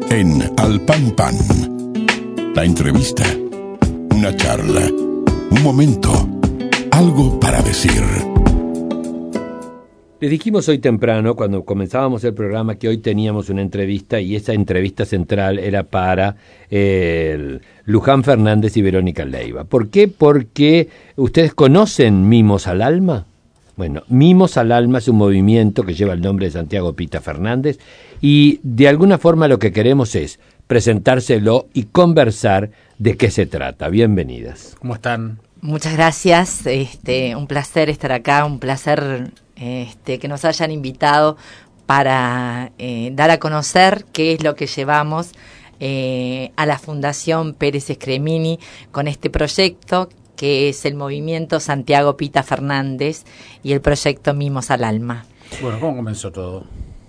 en Al Pan Pan. La entrevista, una charla, un momento, algo para decir. Les dijimos hoy temprano, cuando comenzábamos el programa, que hoy teníamos una entrevista y esa entrevista central era para Luján Fernández y Verónica Leiva. ¿Por qué? Porque ustedes conocen Mimos al Alma. Bueno, Mimos al Alma es un movimiento que lleva el nombre de Santiago Pita Fernández y de alguna forma lo que queremos es presentárselo y conversar de qué se trata. Bienvenidas. ¿Cómo están? Muchas gracias, un placer estar acá, un placer que nos hayan invitado para dar a conocer qué es lo que llevamos a la Fundación Pérez Scremini con este proyecto que es el movimiento Santiago Pita Fernández y el proyecto Mimos al Alma. Bueno, ¿cómo comenzó todo?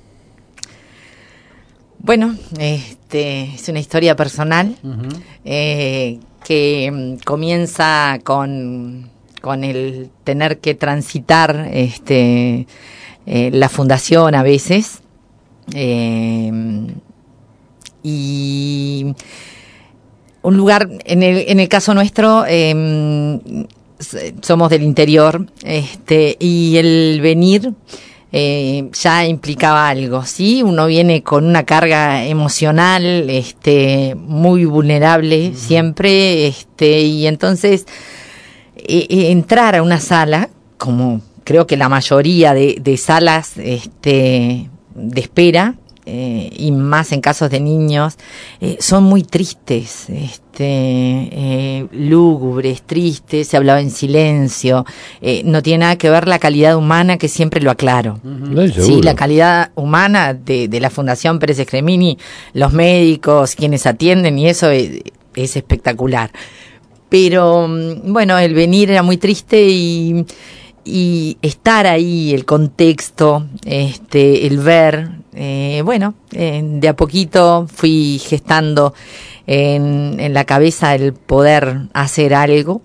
Bueno, es una historia personal que comienza con el tener que transitar la fundación a veces y un lugar, en el caso nuestro, somos del interior, y el venir ya implicaba algo, ¿sí? Uno viene con una carga emocional, muy vulnerable siempre, y entonces entrar a una sala, como creo que la mayoría de salas de espera, y más en casos de niños, son muy tristes, lúgubres, tristes, se hablaba en silencio, no tiene nada que ver la calidad humana, que siempre lo aclaro. Sí, la calidad humana de la Fundación Pérez Scremini, los médicos, quienes atienden, y eso es espectacular. Pero bueno, el venir era muy triste y estar ahí, el contexto, el ver, de a poquito fui gestando en la cabeza el poder hacer algo.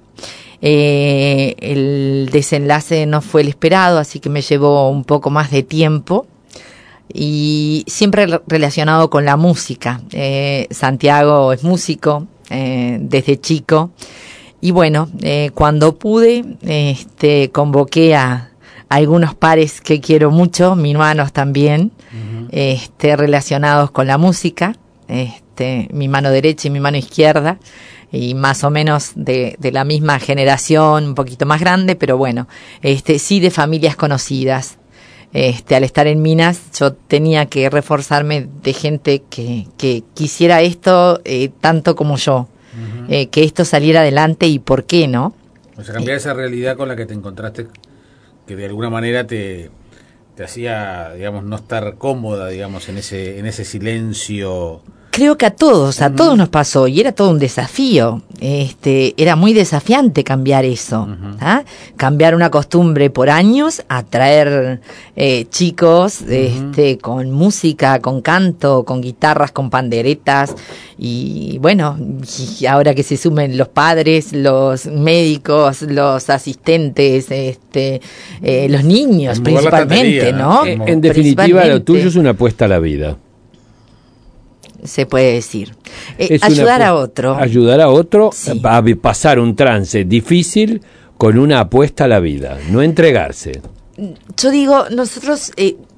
El desenlace no fue el esperado, así que me llevó un poco más de tiempo y siempre relacionado con la música. Santiago es músico desde chico. Y bueno, cuando pude, convoqué a algunos pares que quiero mucho, mis hermanos también, relacionados con la música, mi mano derecha y mi mano izquierda, y más o menos de la misma generación, un poquito más grande, pero bueno, sí de familias conocidas. Al estar en Minas, yo tenía que reforzarme de gente que quisiera esto tanto como yo. Que esto saliera adelante y por qué no. O sea, cambiar esa realidad con la que te encontraste, que de alguna manera te hacía, digamos, no estar cómoda, digamos, en ese silencio. Creo que a todos nos pasó y era todo un desafío. Era muy desafiante cambiar eso. Cambiar una costumbre por años, atraer chicos con música, con canto, con guitarras, con panderetas y bueno, y ahora que se sumen los padres, los médicos, los asistentes, los niños principalmente, ¿no? En definitiva, lo tuyo es una apuesta a la vida. Se puede decir. Ayudar a otro. Ayudar a otro, sí. A pasar un trance difícil con una apuesta a la vida, no entregarse. Yo digo, nosotros,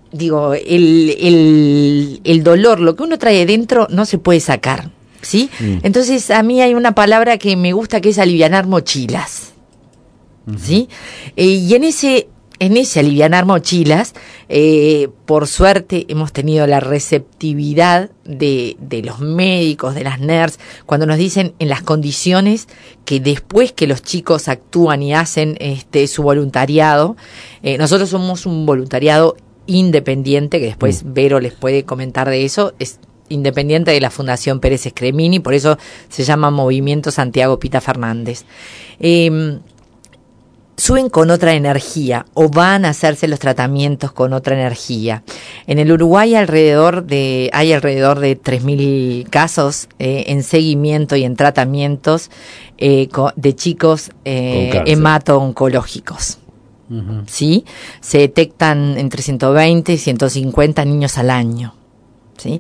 el dolor, lo que uno trae dentro no se puede sacar, ¿sí? Entonces a mí hay una palabra que me gusta que es alivianar mochilas, ¿sí? Y en ese alivianar mochilas, por suerte hemos tenido la receptividad de los médicos, de las NERS, cuando nos dicen en las condiciones que después que los chicos actúan y hacen su voluntariado, nosotros somos un voluntariado independiente, que después Vero les puede comentar de eso, es independiente de la Fundación Pérez Scremini, por eso se llama Movimiento Santiago Pita Fernández. Suben con otra energía o van a hacerse los tratamientos con otra energía. En el Uruguay hay alrededor de 3.000 casos en seguimiento y en tratamientos de chicos hemato-oncológicos. ¿Sí? Se detectan entre 120 y 150 niños al año. ¿sí?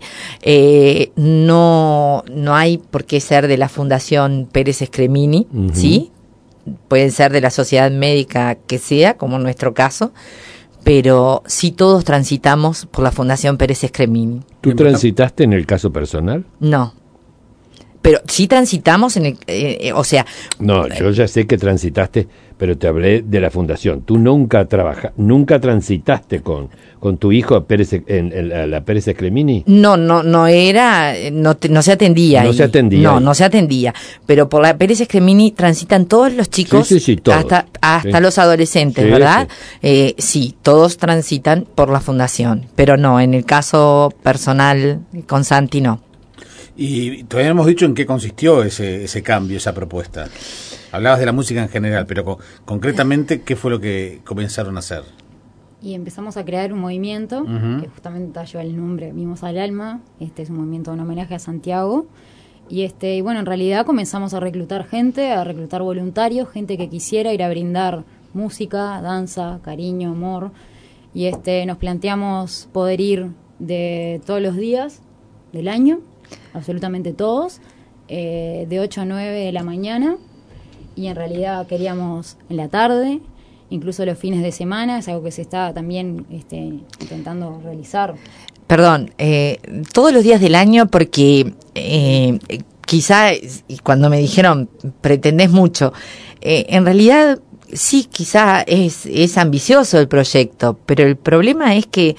No hay por qué ser de la Fundación Pérez Scremini, ¿sí? Pueden ser de la sociedad médica que sea, como en nuestro caso, pero sí todos transitamos por la Fundación Pérez Scremini. ¿Tú transitaste en el caso personal? No. Pero sí transitamos en el... o sea... No, yo ya sé que transitaste, pero te hablé de la fundación. Tú nunca transitaste con tu hijo Pérez, en la Pérez Scremini. No era... No se atendía. No se atendía. No se atendía. Pero por la Pérez Scremini transitan todos los chicos, sí, todos. hasta los adolescentes, ¿verdad? Sí, todos transitan por la fundación. Pero no, en el caso personal con Santi no. Y todavía no hemos dicho en qué consistió ese cambio, esa propuesta. Hablabas de la música en general, pero concretamente, ¿qué fue lo que comenzaron a hacer? Y empezamos a crear un movimiento que justamente lleva el nombre Mimos al Alma. Es un movimiento en homenaje a Santiago. Y bueno, en realidad comenzamos a reclutar gente, a reclutar voluntarios, gente que quisiera ir a brindar música, danza, cariño, amor. Y nos planteamos poder ir de todos los días del año, absolutamente todos, de 8 a 9 de la mañana, y en realidad queríamos en la tarde, incluso los fines de semana. Es algo que se está también intentando realizar. Perdón, todos los días del año, porque quizá cuando me dijeron pretendés mucho, en realidad sí, quizá es ambicioso el proyecto, pero el problema es que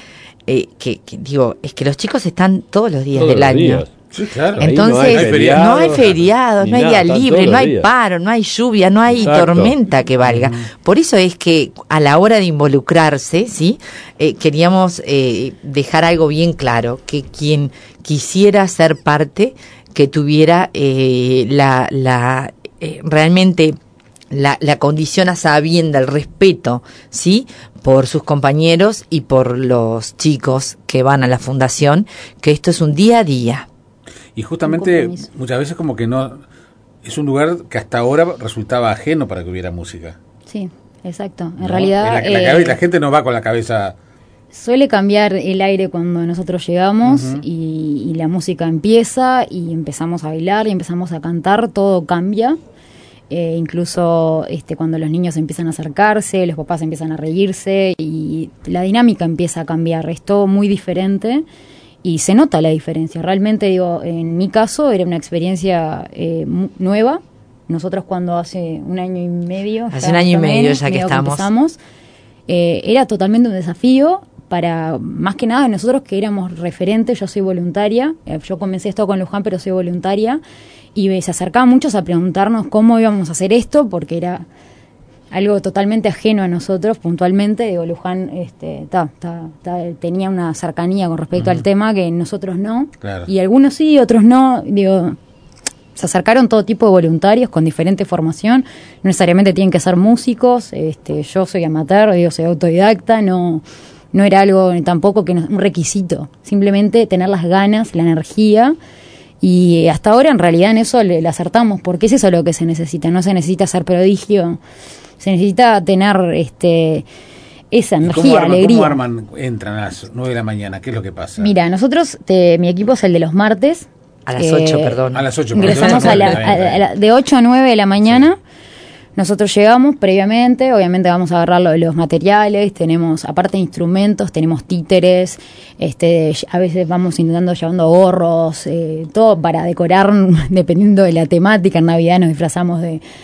los chicos están todos los días del año. Sí, claro. Entonces no hay feriados, no hay día libre, no hay paro, no hay lluvia, no hay tormenta que valga. Por eso es que a la hora de involucrarse, ¿sí? Queríamos dejar algo bien claro, que quien quisiera ser parte, que tuviera realmente la condición a sabienda, el respeto, ¿sí? Por sus compañeros y por los chicos que van a la fundación, que esto es un día a día. Y justamente muchas veces como que no es un lugar que hasta ahora resultaba ajeno para que hubiera música. Sí, exacto. En realidad la gente no va con la cabeza. Suele cambiar el aire cuando nosotros llegamos y la música empieza y empezamos a bailar y empezamos a cantar, todo cambia. Incluso cuando los niños empiezan a acercarse, los papás empiezan a reírse y la dinámica empieza a cambiar. Es todo muy diferente. Y se nota la diferencia. Realmente, en mi caso era una experiencia nueva. Nosotros cuando hace un año y medio... Hace un año y medio ya que estamos. Era totalmente un desafío para, más que nada, nosotros que éramos referentes. Yo soy voluntaria. Yo comencé esto con Luján, pero soy voluntaria. Y se acercaban muchos a preguntarnos cómo íbamos a hacer esto, porque era algo totalmente ajeno a nosotros puntualmente. Luján tenía una cercanía con respecto al tema que nosotros no. Claro. Y algunos sí, otros no. Se acercaron todo tipo de voluntarios con diferente formación. No necesariamente tienen que ser músicos. Yo soy amateur, soy autodidacta. No era algo tampoco un requisito. Simplemente tener las ganas, la energía. Y hasta ahora en realidad en eso le acertamos, porque es eso lo que se necesita. No se necesita ser prodigio. Se necesita tener esa energía, alegría. ¿Cómo entran a las 9 de la mañana? ¿Qué es lo que pasa? Mira, nosotros, mi equipo es el de los martes. A las 8, perdón. A las 8. Ingresamos de 8 a 9 de la mañana. Sí. Nosotros llegamos previamente, obviamente vamos a agarrar los materiales, tenemos, aparte de instrumentos, tenemos títeres, a veces vamos llevando gorros, todo para decorar, dependiendo de la temática. En Navidad nos disfrazamos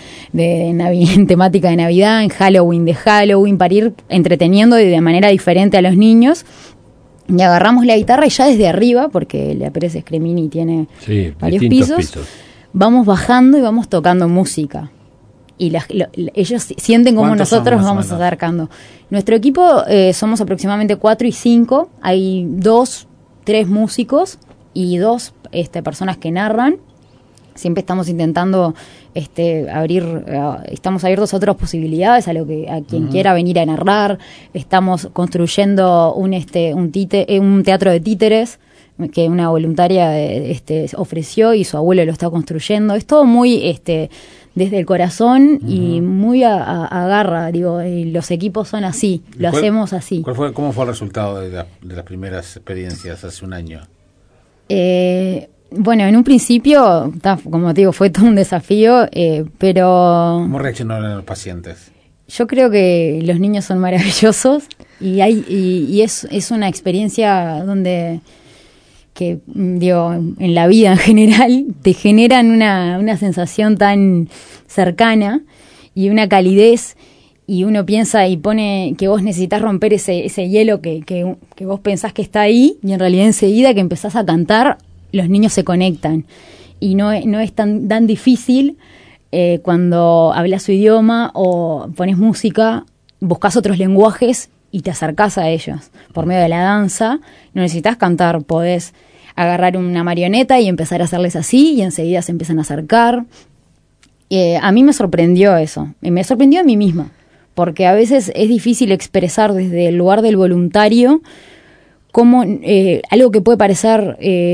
en temática de Navidad, en Halloween de Halloween, para ir entreteniendo de manera diferente a los niños. Y agarramos la guitarra y ya desde arriba, porque la Pérez Scremini tiene varios pisos, vamos bajando y vamos tocando música. Y ellos sienten como nosotros nos vamos acercando. Nuestro equipo somos aproximadamente 4 y 5. Hay 2, 3 músicos y 2 personas que narran. Siempre estamos intentando estamos abiertos a otras posibilidades, a quien quiera venir a narrar. Estamos construyendo un teatro de títeres que una voluntaria ofreció y su abuelo lo está construyendo. Es todo muy desde el corazón y muy a garra, y los equipos son así, lo hacemos así. ¿Cómo fue el resultado de las primeras experiencias hace un año? Bueno, en un principio, como te digo, fue todo un desafío, pero... ¿Cómo reaccionaron los pacientes? Yo creo que los niños son maravillosos y es una experiencia donde, que digo, en la vida en general, te generan una sensación tan cercana y una calidez, y uno piensa y pone que vos necesitas romper ese hielo que vos pensás que está ahí, y en realidad enseguida que empezás a cantar, los niños se conectan. Y no es tan difícil cuando hablas su idioma o pones música, buscas otros lenguajes y te acercás a ellos por medio de la danza. No necesitas cantar, podés agarrar una marioneta y empezar a hacerles así, y enseguida se empiezan a acercar. A mí me sorprendió eso, y me sorprendió a mí misma, porque a veces es difícil expresar desde el lugar del voluntario cómo algo que puede parecer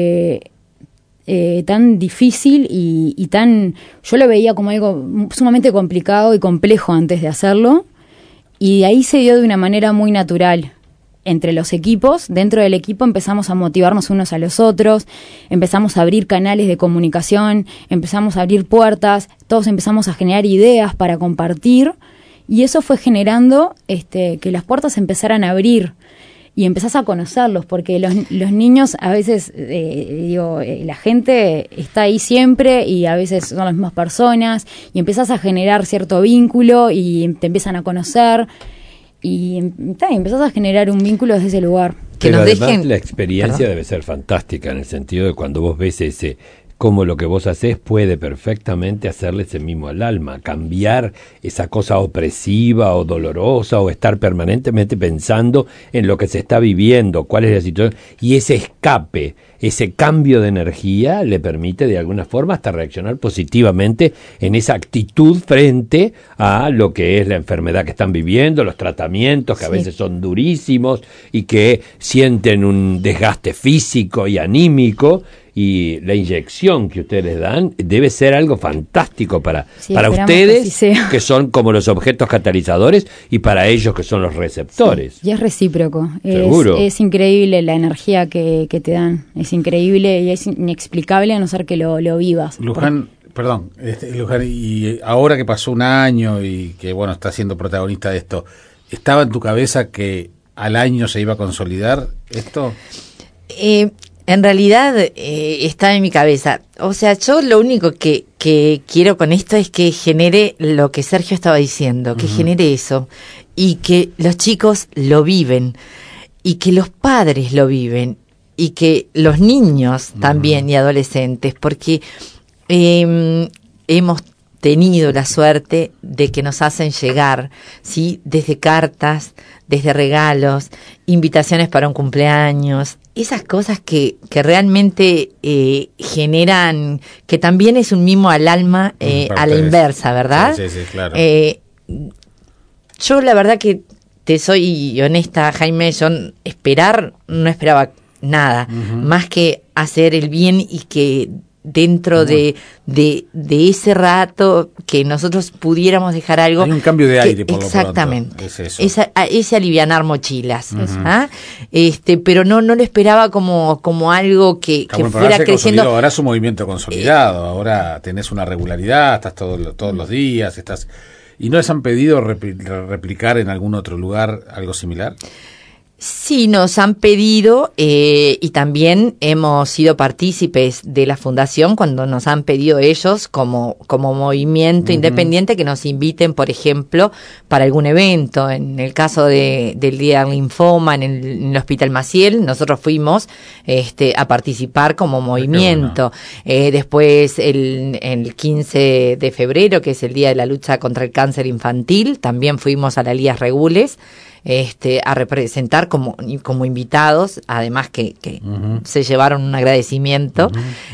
tan difícil y tan... Yo lo veía como algo sumamente complicado y complejo antes de hacerlo, y ahí se dio de una manera muy natural. Entre los equipos, dentro del equipo empezamos a motivarnos unos a los otros, empezamos a abrir canales de comunicación, empezamos a abrir puertas, todos empezamos a generar ideas para compartir, y eso fue generando que las puertas empezaran a abrir y empezás a conocerlos, porque los niños a veces, la gente está ahí siempre y a veces son las mismas personas, y empezás a generar cierto vínculo y te empiezan a conocer. Y empezás a generar un vínculo desde ese lugar. Que pero nos además dejen... la experiencia debe ser fantástica, en el sentido de cuando vos ves cómo lo que vos hacés puede perfectamente hacerle ese mimo al alma, cambiar esa cosa opresiva o dolorosa, o estar permanentemente pensando en lo que se está viviendo, cuál es la situación, y ese escape, ese cambio de energía le permite de alguna forma hasta reaccionar positivamente en esa actitud frente a lo que es la enfermedad que están viviendo, los tratamientos que a veces son durísimos y que sienten un desgaste físico y anímico, y la inyección que ustedes les dan debe ser algo fantástico para ustedes, que son como los objetos catalizadores, y para ellos, que son los receptores. Sí, y es recíproco. Seguro. Es increíble la energía que te dan. Es increíble y es inexplicable, a no ser que lo vivas. Luján, Luján, y ahora que pasó un año y que, bueno, estás siendo protagonista de esto, ¿estaba en tu cabeza que al año se iba a consolidar esto? En realidad está en mi cabeza. O sea, yo lo único que quiero con esto es que genere lo que Sergio estaba diciendo, que genere eso, y que los chicos lo viven, y que los padres lo viven, y que los niños también y adolescentes, porque hemos tenido la suerte de que nos hacen llegar, ¿sí? Desde cartas, desde regalos, invitaciones para un cumpleaños, esas cosas que realmente generan, que también es un mimo al alma, a la inversa, ¿verdad? Sí, claro. Yo la verdad que te soy honesta, Jaime, yo no esperaba nada, más que hacer el bien, y que dentro de ese rato que nosotros pudiéramos dejar algo. Hay un cambio de aire, por lo pronto. Exactamente. Es eso. Ese alivianar mochilas. Pero no lo esperaba como algo que fuera creciendo. Ahora es un movimiento consolidado, ahora tenés una regularidad, estás todos los días, ¿y no les han pedido replicar en algún otro lugar algo similar? Sí, nos han pedido, y también hemos sido partícipes de la fundación cuando nos han pedido ellos como movimiento independiente que nos inviten, por ejemplo, para algún evento. En el caso del Día del Linfoma en el Hospital Maciel, nosotros fuimos a participar como movimiento. Bueno. Después el 15 de febrero, que es el Día de la Lucha contra el Cáncer Infantil, también fuimos a la Elías Regules a representar como invitados, además que se llevaron un agradecimiento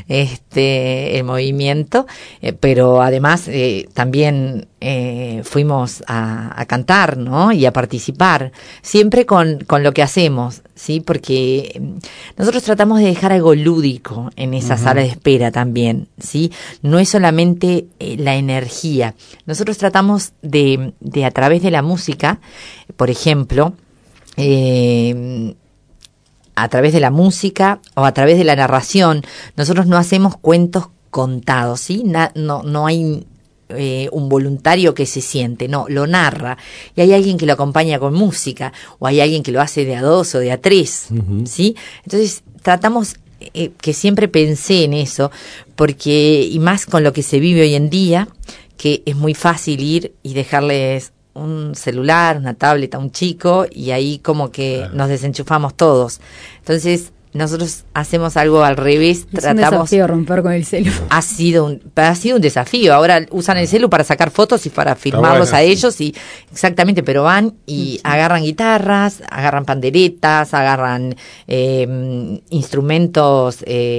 el movimiento, pero además también fuimos a cantar, ¿no? Y a participar, siempre con lo que hacemos, ¿sí? Porque nosotros tratamos de dejar algo lúdico en esa sala de espera también, ¿sí? No es solamente la energía. Nosotros tratamos de a través de la música, por ejemplo, a través de la música o a través de la narración. Nosotros no hacemos cuentos contados, ¿sí? No hay un voluntario que se siente, no, lo narra. Y hay alguien que lo acompaña con música, o hay alguien que lo hace de a 2 o de a 3, ¿sí? Entonces tratamos que siempre pensé en eso, porque, y más con lo que se vive hoy en día, que es muy fácil ir y dejarles un celular, una tablet a un chico, y ahí como que nos desenchufamos todos. Entonces nosotros hacemos algo al revés, es un desafío romper con el celu. Ha sido un desafío. Ahora usan el celu para sacar fotos y para filmarlos a ellos, y exactamente, pero van y agarran guitarras, agarran panderetas, agarran instrumentos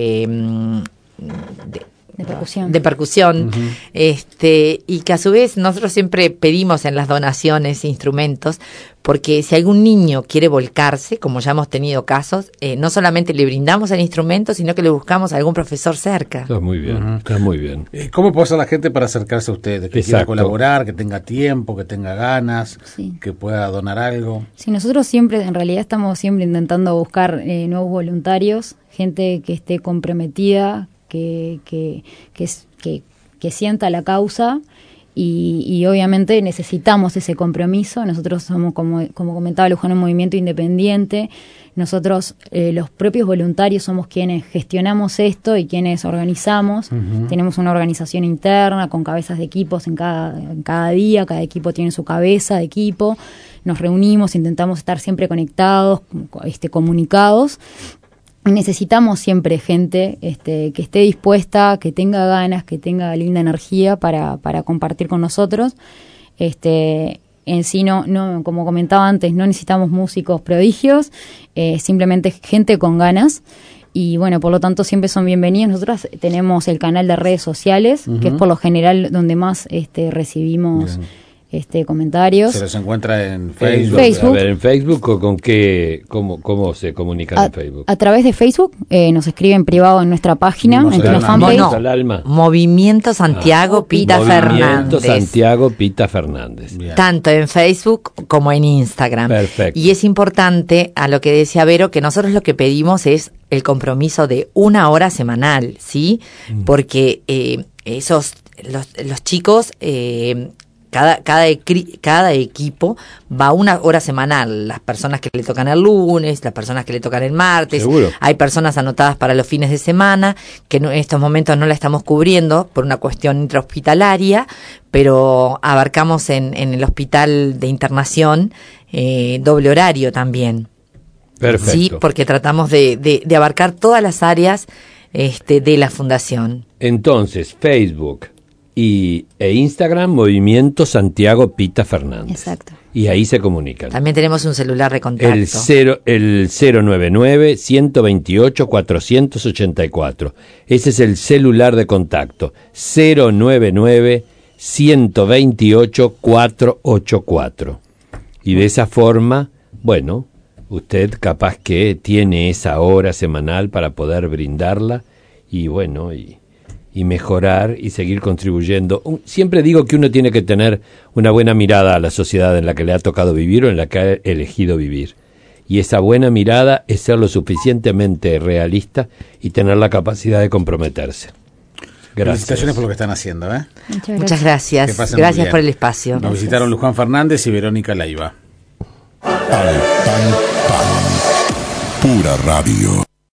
de percusión, y que a su vez nosotros siempre pedimos en las donaciones instrumentos, porque si algún niño quiere volcarse, como ya hemos tenido casos, no solamente le brindamos el instrumento, sino que le buscamos a algún profesor cerca. Está muy bien, está muy bien. ¿Cómo puede hacer la gente para acercarse a ustedes? Que quiera colaborar, que tenga tiempo, que tenga ganas, que pueda donar algo. Sí, nosotros siempre, en realidad estamos siempre intentando buscar nuevos voluntarios, gente que esté comprometida, que sienta la causa, y obviamente necesitamos ese compromiso. Nosotros somos, como comentaba Luján, un movimiento independiente. Nosotros, los propios voluntarios, somos quienes gestionamos esto y quienes organizamos. Tenemos una organización interna con cabezas de equipos en cada día. Cada equipo tiene su cabeza de equipo. Nos reunimos, intentamos estar siempre conectados, comunicados. Necesitamos siempre gente que esté dispuesta, que tenga ganas, que tenga linda energía para compartir con nosotros. En sí, no, como comentaba antes, no necesitamos músicos prodigios, simplemente gente con ganas. Y bueno, por lo tanto siempre son bienvenidos. Nosotros tenemos el canal de redes sociales, que es por lo general donde más recibimos comentarios. Se los encuentra en Facebook. A ver, en Facebook, ¿o con qué, cómo se comunican en Facebook? A través de Facebook, nos escriben privado en nuestra página, en nuestra fanpage. Movimiento Santiago Pita Fernández. Movimiento Santiago Pita Fernández. Bien. Tanto en Facebook como en Instagram. Perfecto. Y es importante, a lo que decía Vero, que nosotros lo que pedimos es el compromiso de 1 hora semanal, ¿sí? Porque los chicos... Cada equipo va 1 hora semanal. Las personas que le tocan el lunes, las personas que le tocan el martes. Seguro. Hay personas anotadas para los fines de semana, que en estos momentos no la estamos cubriendo por una cuestión intrahospitalaria, pero abarcamos en el hospital de internación doble horario también. Perfecto. Sí, porque tratamos de abarcar todas las áreas de la fundación. Entonces, Facebook e Instagram, Movimiento Santiago Pita Fernández. Exacto. Y ahí se comunican. También tenemos un celular de contacto. El 099-128-484. Ese es el celular de contacto. 099-128-484. Y de esa forma, bueno, usted capaz que tiene esa hora semanal para poder brindarla, y bueno, y mejorar y seguir contribuyendo. Siempre digo que uno tiene que tener una buena mirada a la sociedad en la que le ha tocado vivir o en la que ha elegido vivir. Y esa buena mirada es ser lo suficientemente realista y tener la capacidad de comprometerse. Gracias. Felicitaciones por lo que están haciendo. Muchas gracias. Gracias por el espacio. Nos visitaron Luján Fernández y Verónica Leiva. Pura radio.